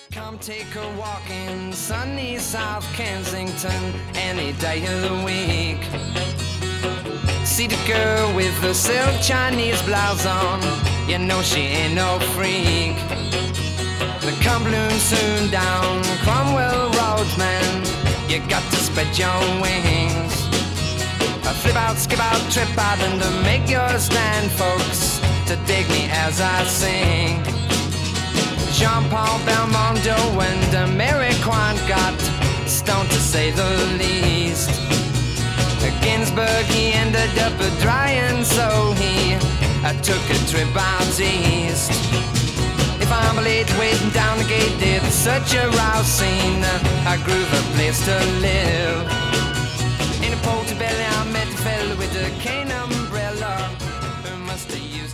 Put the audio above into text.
Come take a walk in sunny South Kensington any day of the week. See the girl with the silk Chinese blouse on, you know she ain't no freak. The Cumberland soon down Cromwell Road, man, you got to spread your wings. Flip out, skip out, trip out, and to make your stand, folks, to dig me as I sing. Jean-Paul Belmondo and Mary Quant got stoned to say the least. Ginsberg, he ended up drying, so he took a trip out east. If I'm late waiting down the gate, it's such a rouse scene, a groove, a place to live. In a Portobello I met a fella with a cane umbrella who must have used